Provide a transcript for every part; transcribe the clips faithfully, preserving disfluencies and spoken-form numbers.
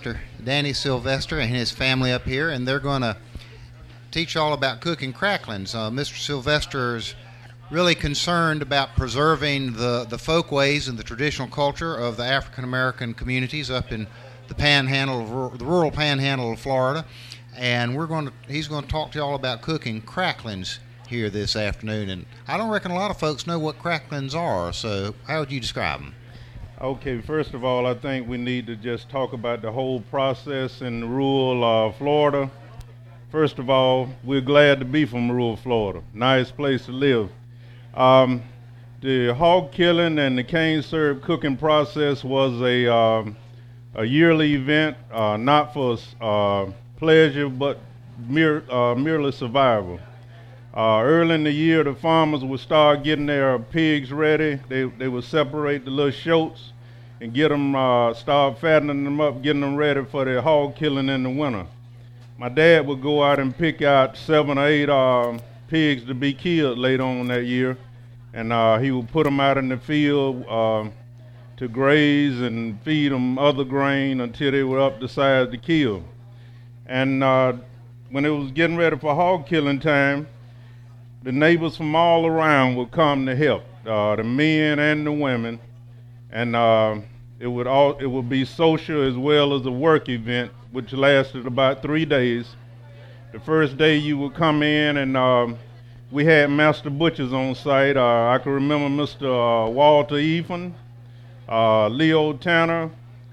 Mister Danny Sylvester and his family up here, and they're going to teach you all about cooking cracklings. Uh, Mister Sylvester is really concerned about preserving the, the folk ways and the traditional culture of the African American communities up in the panhandle, of, rur- the rural panhandle of Florida, and we're going to he's going to talk to you all about cooking cracklings here this afternoon. And I don't reckon a lot of folks know what cracklings are, so how would you describe them? Okay, first of all, I think we need to just talk about the whole process in rural uh, Florida. First of all, we're glad to be from rural Florida. Nice place to live. Um, the hog killing and the cane syrup cooking process was a um, a yearly event, uh, not for uh, pleasure, but mere, uh, merely survival. Uh, early in the year, the farmers would start getting their pigs ready. They they would separate the little shoats and get them, uh, start fattening them up, getting them ready for the hog killing in the winter. My dad would go out and pick out seven or eight uh, pigs to be killed later on that year, and uh, he would put them out in the field uh, to graze and feed them other grain until they were up the size to kill. And uh, when it was getting ready for hog killing time, the neighbors from all around would come to help, uh, the men and the women, and uh, it would all it would be social as well as a work event, which lasted about three days. The first day you would come in, and uh, we had master butchers on site. Uh, I can remember Mister Uh, Walter Eaton, uh, Leo Tanner,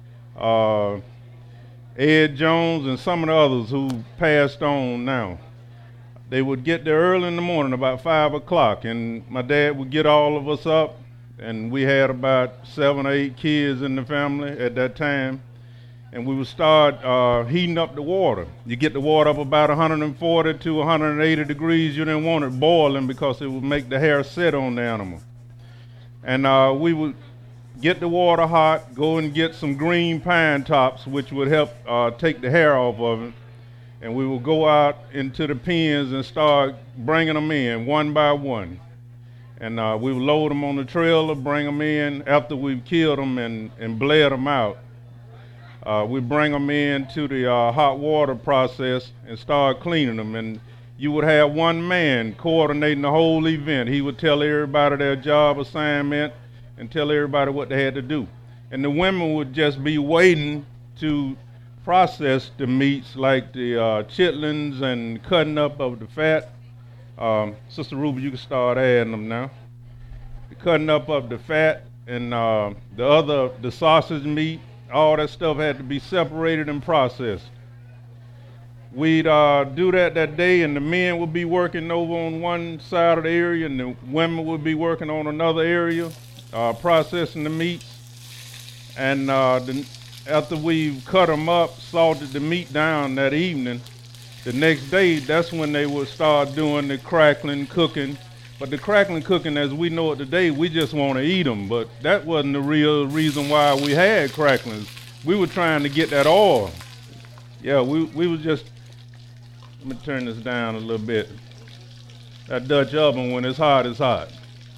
uh, Ed Jones, and some of the others who passed on now. They would get there early in the morning, about five o'clock, and my dad would get all of us up, and we had about seven or eight kids in the family at that time. And we would start uh, heating up the water. You get the water up about one hundred forty to one hundred eighty degrees. You didn't want it boiling because it would make the hair set on the animal. And uh, we would get the water hot, go and get some green pine tops, which would help uh, take the hair off of it. And we would go out into the pens and start bringing them in one by one. And uh, we would load them on the trailer, bring them in after we've killed them and, and bled them out. Uh, we bring them into the uh, hot water process and start cleaning them. And you would have one man coordinating the whole event. He would tell everybody their job assignment and tell everybody what they had to do. And the women would just be waiting to process the meats, like the uh, chitlins and cutting up of the fat. Um, Sister Ruby, you can start adding them now. The cutting up of the fat and uh, the other, the sausage meat. All that stuff had to be separated and processed. We'd uh, do that that day, and the men would be working over on one side of the area, and the women would be working on another area, uh, processing the meats. And uh, the, after we cut them up, salted the meat down that evening, the next day, that's when they would start doing the crackling, cooking. But the crackling cooking, as we know it today, we just want to eat them. But that wasn't the real reason why we had cracklings. We were trying to get that oil. Yeah, we we was just, let me turn this down a little bit. That Dutch oven, when it's hot, it's hot.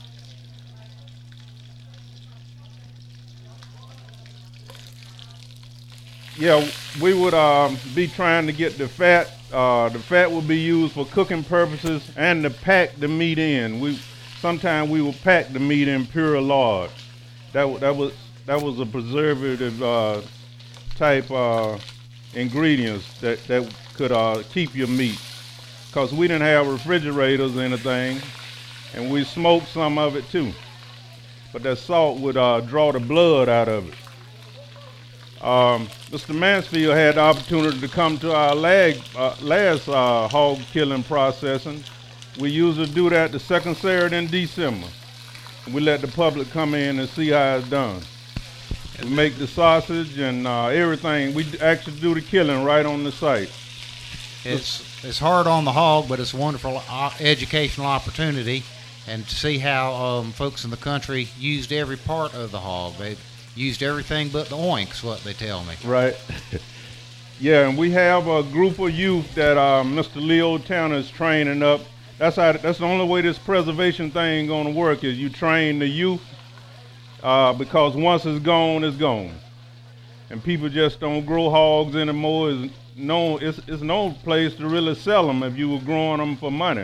Yeah, we would uh, be trying to get the fat. Uh, the fat would be used for cooking purposes and to pack the meat in. We sometimes we would pack the meat in pure lard. That that was that was a preservative uh, type uh, ingredients that that could uh, keep your meat, because we didn't have refrigerators or anything, and we smoked some of it too. But that salt would uh, draw the blood out of it. Um, Mister Mansfield had the opportunity to come to our lag, uh, last uh, hog killing processing. We usually do that the second Saturday in December. We let the public come in and see how it's done. We make the sausage and uh, everything. We actually do the killing right on the site. It's it's hard on the hog, but it's a wonderful uh, educational opportunity, and to see how um, folks in the country used every part of the hog. They used everything but the oinks, what they tell me. Right. Yeah, and we have a group of youth that uh, Mister Leo Tanner is training up. That's how. That's the only way this preservation thing going to work, is you train the youth, uh, because once it's gone, it's gone. and people just don't grow hogs anymore. It's no, it's, it's no place to really sell them if you were growing them for money.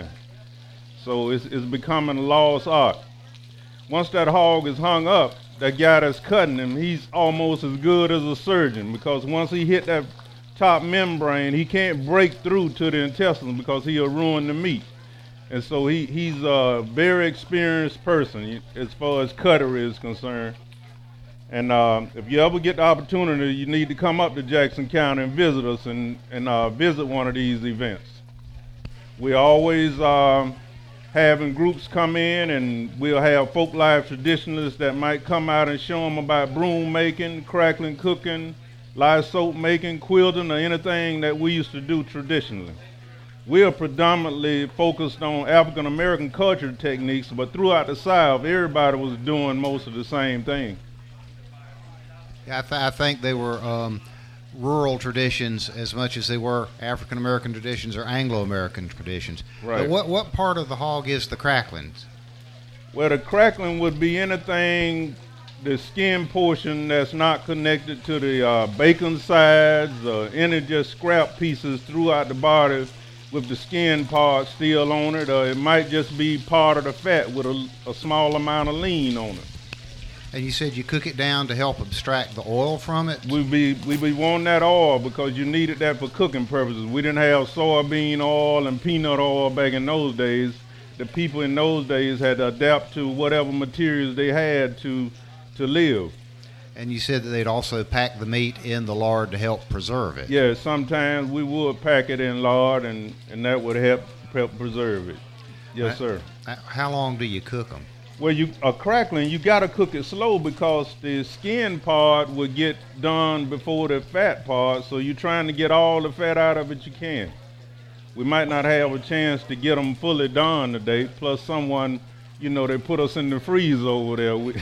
So it's, it's becoming a lost art. Once that hog is hung up, that guy that's cutting him, he's almost as good as a surgeon, because once he hit that top membrane, he can't break through to the intestines because he'll ruin the meat. And so he, he's a very experienced person as far as cutlery is concerned. And uh, if you ever get the opportunity, you need to come up to Jackson County and visit us and, and uh, visit one of these events. We always uh, having groups come in, and we'll have folk life traditionalists that might come out and show them about broom making, crackling, cooking, lye soap making, quilting, or anything that we used to do traditionally. We are predominantly focused on African American culture techniques, but throughout the South, everybody was doing most of the same thing. Yeah, I, th- I think they were um, rural traditions as much as they were African American traditions or Anglo American traditions. Right. But what what part of the hog is the cracklings? Well, the crackling would be anything, the skin portion that's not connected to the uh, bacon sides, or any just scrap pieces throughout the body with the skin part still on it, or it might just be part of the fat with a, a small amount of lean on it. And you said you cook it down to help abstract the oil from it? We be we be wanting that oil because you needed that for cooking purposes. We didn't have soybean oil and peanut oil back in those days. The people in those days had to adapt to whatever materials they had to to live. And you said that they'd also pack the meat in the lard to help preserve it. Yeah, sometimes we would pack it in lard, and, and that would help, help preserve it. Yes, sir. How long do you cook them? Well, you a crackling, you got to cook it slow because the skin part would get done before the fat part, so you're trying to get all the fat out of it you can. We might not have a chance to get them fully done today, plus someone, you know, they put us in the freezer over there. We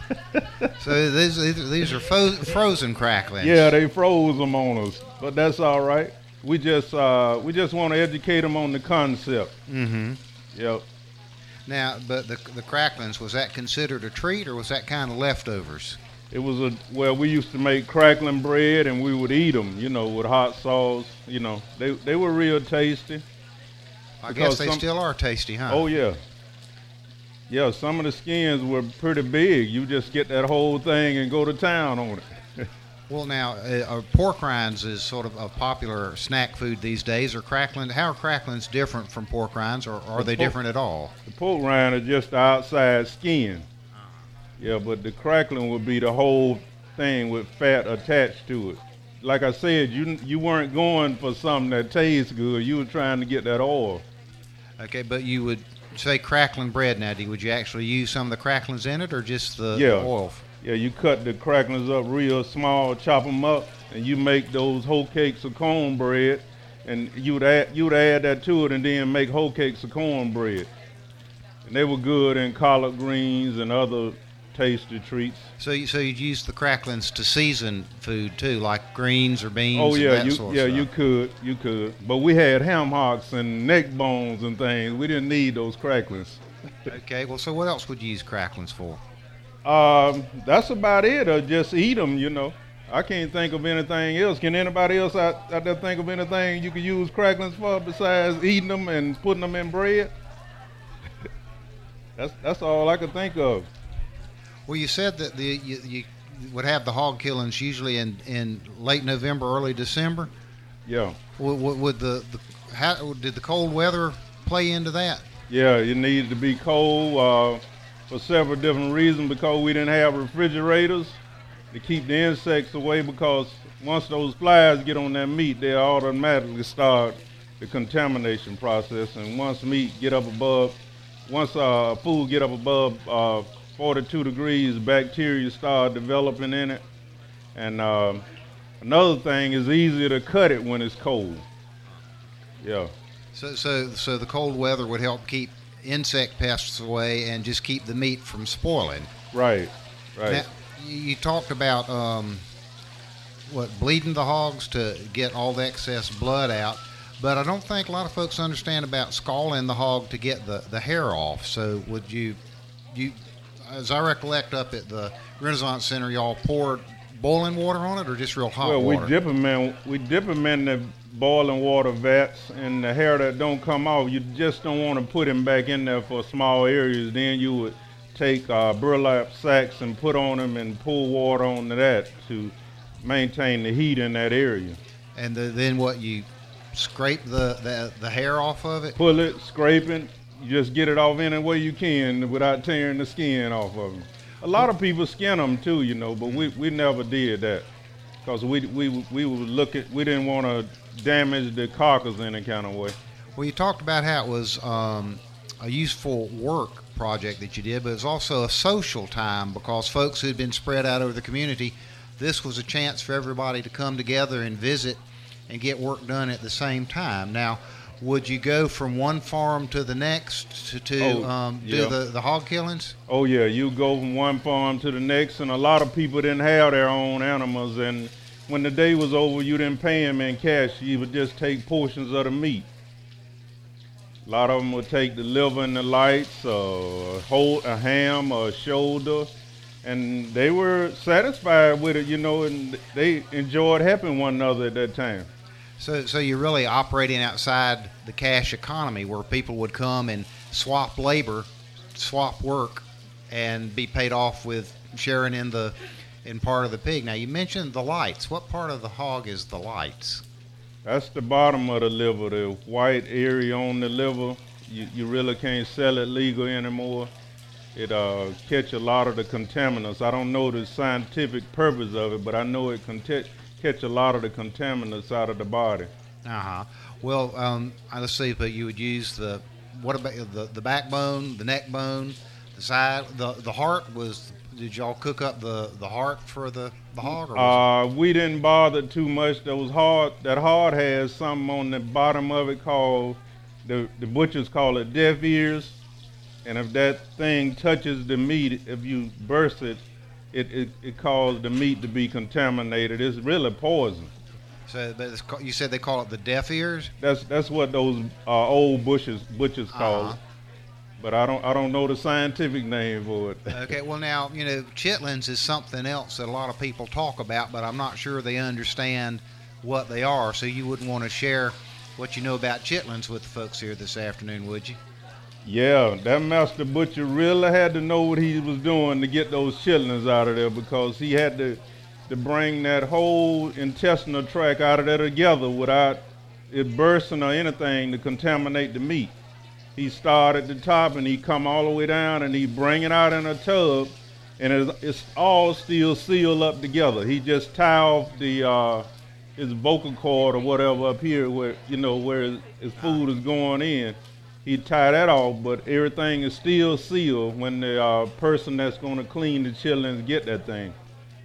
So these these are fo- frozen cracklings. Yeah, they froze them on us, but that's all right. We just uh, we just want to educate them on the concept. Mm-hmm. Yep. Now, but the the cracklings, was that considered a treat, or was that kind of leftovers? It was a well, we used to make crackling bread, and we would eat them, you know, with hot sauce. You know, they they were real tasty. I guess they some, still are tasty, huh? Oh yeah. Yeah, some of the skins were pretty big. You just get that whole thing and go to town on it. Well, now, uh, pork rinds is sort of a popular snack food these days. Are cracklings, how are cracklings different from pork rinds, or are the they pork, different at all? The pork rind is just the outside skin. Uh-huh. Yeah, but the crackling would be the whole thing with fat attached to it. Like I said, you you weren't going for something that tastes good. You were trying to get that oil. Okay, but you would say crackling bread now. Would you actually use some of the cracklings in it, or just the, yeah. the oil? Yeah, you cut the cracklings up real small, chop them up, and you make those whole cakes of cornbread, and you would add you would add that to it, and then make whole cakes of cornbread. And they were good in collard greens and other tasty treats. So, you, so you'd use the cracklings to season food too, like greens or beans. Oh yeah, and that you sort of yeah stuff. you could you could, but we had ham hocks and neck bones and things. We didn't need those cracklings. Okay, well, so what else would you use cracklings for? Um, that's about it, or just eat them, you know. I can't think of anything else. Can anybody else out, out there think of anything you could use cracklings for besides eating them and putting them in bread? that's that's all I could think of. Well, you said that the you, you would have the hog killings usually in, in late November, early December. Yeah. Would, would the, the how did the cold weather play into that? Yeah, it needed to be cold uh, for several different reasons, because we didn't have refrigerators to keep the insects away, because once those flies get on that meat, they automatically start the contamination process. And once meat get up above, once uh, food get up above uh, forty-two degrees, bacteria start developing in it. And uh, another thing is easier to cut it when it's cold. Yeah. So, so, so the cold weather would help keep insect pests away and just keep the meat from spoiling. Right, right. Now, you talked about um, what bleeding the hogs to get all the excess blood out, but I don't think a lot of folks understand about scalding the hog to get the, the hair off. So, would you, you, as I recollect, up at the Renaissance Center, y'all poured boiling water on it or just real hot well, water? we dip them in we dip 'em in the boiling water vats, and the hair that don't come off, you just don't want to put them back in there for small areas. Then you would take uh, burlap sacks and put on them and pour water onto that to maintain the heat in that area. And the, then what, you scrape the, the the hair off of it? Pull it, scrape it, you just get it off any way you can without tearing the skin off of them. A lot of people skin them too, you know, but we, we never did that because we we we would look at we didn't want to damage the carcass in any kind of way. Well, you talked about how it was um, a useful work project that you did, but it was also a social time because folks who had been spread out over the community, this was a chance for everybody to come together and visit and get work done at the same time. Now, would you go from one farm to the next to, to Oh, um, do yeah. the, the hog killings? Oh yeah, you go from one farm to the next, and a lot of people didn't have their own animals, and when the day was over, you didn't pay them in cash. You would just take portions of the meat. A lot of them would take the liver and the lights, uh, a whole a ham or a shoulder, and they were satisfied with it, you know, and they enjoyed helping one another at that time. So, so you're really operating outside the cash economy where people would come and swap labor, swap work, and be paid off with sharing in the in part of the pig. Now, you mentioned the lights. What part of the hog is the lights? That's the bottom of the liver, the white area on the liver. You, you really can't sell it legal anymore. It uh, catch a lot of the contaminants. I don't know the scientific purpose of it, but I know it can t- catch a lot of the contaminants out of the body. Uh-huh. Well, um, let's see, but you would use the, what about the, the backbone, the neck bone, the side, the the heart was, did y'all cook up the, the heart for the, the hog? Or was Uh, we didn't bother too much. Those hard, that heart has something on the bottom of it called, the, the butchers call it deaf ears. And if that thing touches the meat, if you burst it, it, it, it causes the meat to be contaminated. It's really poison. So, but it's, ca- you said they call it the deaf ears? That's that's what those uh, old butchers butchers call Uh-huh. it. But I don't I don't know the scientific name for it. Okay, well now, you know, chitlins is something else that a lot of people talk about, but I'm not sure they understand what they are. So you wouldn't want to share what you know about chitlins with the folks here this afternoon, would you? Yeah, that master butcher really had to know what he was doing to get those chitlins out of there, because he had to to bring that whole intestinal tract out of there together without it bursting or anything to contaminate the meat. He started at the top and he come all the way down and he bring it out in a tub, and it's, it's all still sealed up together. He just tie off the uh, his vocal cord or whatever up here where, you know, where his, his food is going in. He tie that off, but everything is still sealed when the uh, person that's going to clean the chitlins get that thing.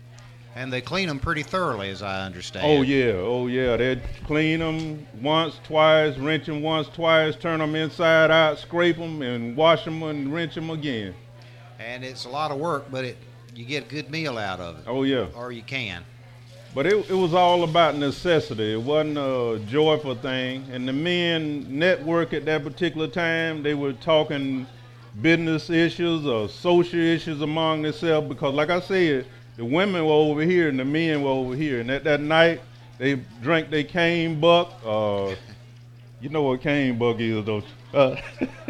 And they clean them pretty thoroughly, as I understand. Oh yeah, oh yeah. They clean them once, twice, rinse them once, twice, turn them inside out, scrape them, and wash them and rinse them again. And it's a lot of work, but it you get a good meal out of it. Oh yeah. Or you can. But it, it was all about necessity. It wasn't a joyful thing. And the men network at that particular time, they were talking business issues or social issues among themselves, because like I said, the women were over here and the men were over here. And at that night, they drank their cane buck. Uh, you know what cane buck is, don't you? Uh,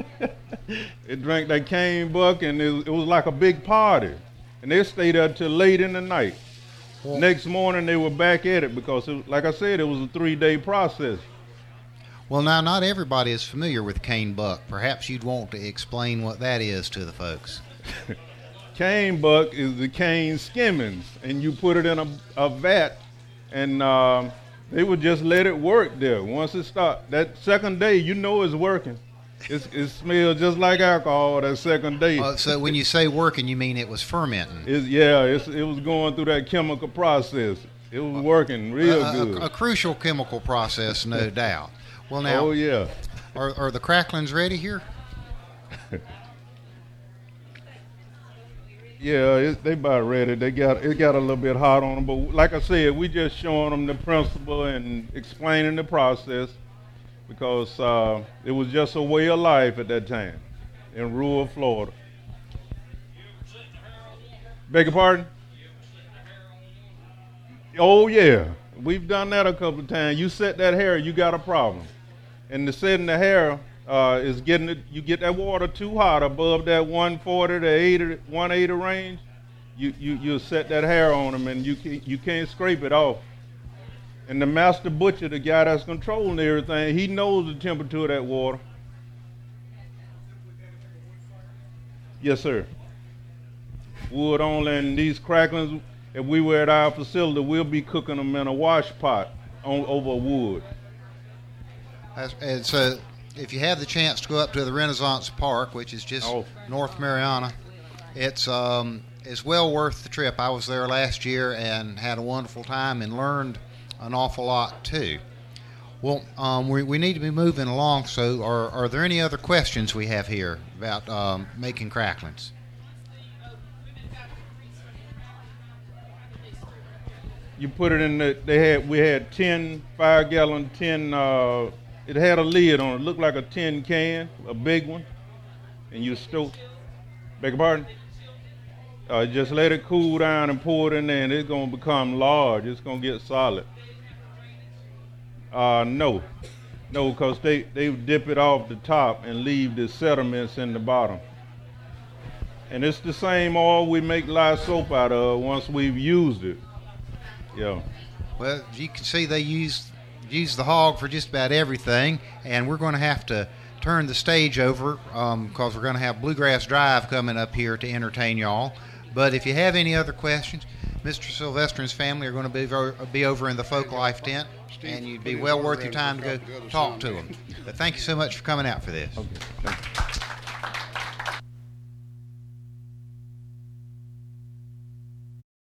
they drank that cane buck, and it, it was like a big party. And they stayed up till late in the night. Well, Next morning, they were back at it because, it, like I said, it was a three-day process. well, now, not everybody is familiar with cane buck. Perhaps you'd want to explain what that is to the folks. Cane buck is the cane skimmings, and you put it in a, a vat, and um, they would just let it work there. Once it start, that second day, you know it's working. It's, it smells just like alcohol that second day. Uh, so when you say working, you mean it was fermenting? It's, yeah, it's, it was going through that chemical process. It was working real a, good. A, a crucial chemical process, no doubt. Well, now, Oh yeah. are, are the cracklings ready here? Yeah, it, they about ready. They got it got a little bit hot on them, but like I said, we just showing them the principle and explaining the process, because uh, it was just a way of life at that time in rural Florida. Beg your pardon? Oh yeah, we've done that a couple of times. You set that hair, you got a problem. And the setting the hair uh, is getting it. You get that water too hot above that one forty to eighty, one eighty range. You you you set that hair on them, and you can, you can't scrape it off. And the master butcher, the guy that's controlling everything, he knows the temperature of that water. Yes, sir. Wood only, and these cracklings, if we were at our facility, we'll be cooking them in a wash pot on, over wood. And so, if you have the chance to go up to the Renaissance Park, which is just oh. North Mariana, it's um, it's well worth the trip. I was there last year and had a wonderful time and learned an awful lot too. Well, um, we, we need to be moving along, so are, are there any other questions we have here about um, making cracklings? You put it in the, they had, we had ten five gallon, ten, uh, it had a lid on it, looked like a tin can, a big one, and you stoke, beg your pardon? Uh, just let it cool down and pour it in there, and it's going to become large. It's going to get solid. Uh, no, no, because they, they dip it off the top and leave the sediments in the bottom. And it's the same oil we make lye soap out of once we've used it. Yeah. Well, you can see they use use the hog for just about everything, and we're going to have to turn the stage over because um, we're going to have Bluegrass Drive coming up here to entertain y'all. But if you have any other questions, Mister Sylvester and his family are going to be, be over in the Folk Life tent, and you'd be well worth your time to go talk to them. But thank you so much for coming out for this. Okay. Thank you.